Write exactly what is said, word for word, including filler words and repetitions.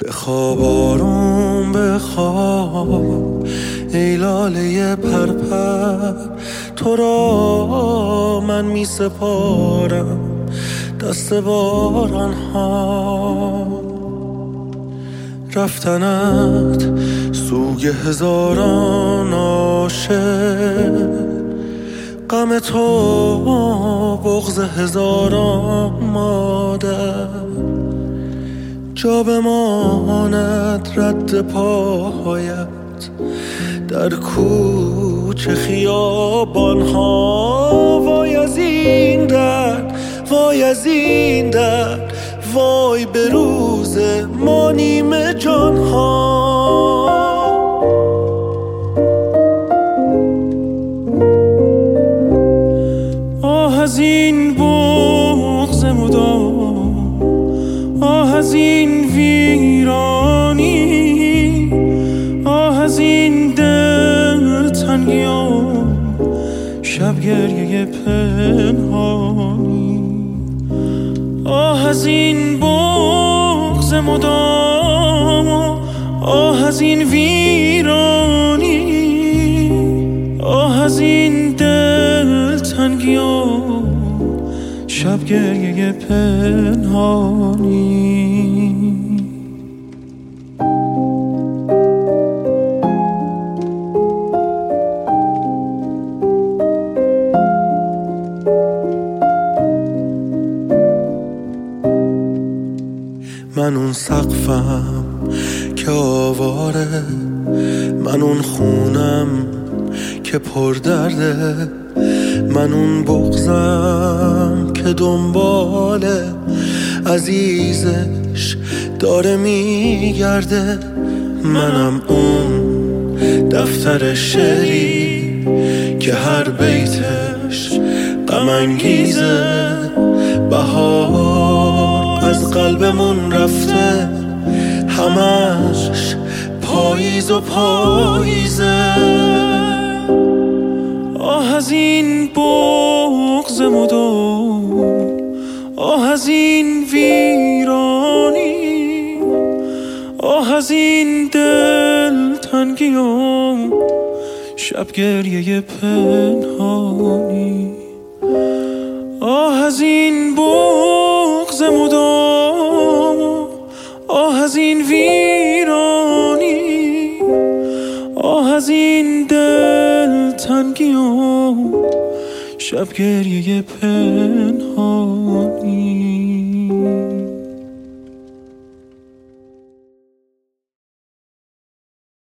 بخواب آروم بخواب ای لاله پرپر، تو را من می سپارم دست باران ها. رفتنت سوگ هزاران عاشق، غم تو بغض هزاران مادر. جا بماند رد پایت در کوچه خیابان ها. وای از این درد، وای از این درد، وای به روز ما نیمه جان ها. آه از این بغض مدام، آه از این ویرانی، آه از این دل تنگیان، شب گریه پنهانی. آه از این بغض مدام، آه از این ویرانی، آه از این دل تنگیان، شب گریه پنهانی. من اون سقفم که آواره، من اون خونم که پر درده، من اون بغضم که دنبال عزیزش داره میگرده. منم اون دفتر شعری که هر بیتش غم انگیزه. بهار از قلبمون رفته، همش پاییز و پاییزه. آه از این بغض مدام، آه از این ویرانی، آه از این دل تنگیام، شب گریه پنهانی. آه از این بغض مدام، آه از این ویرانی، آه از این دل تنگیام، شب گریه پنهانی.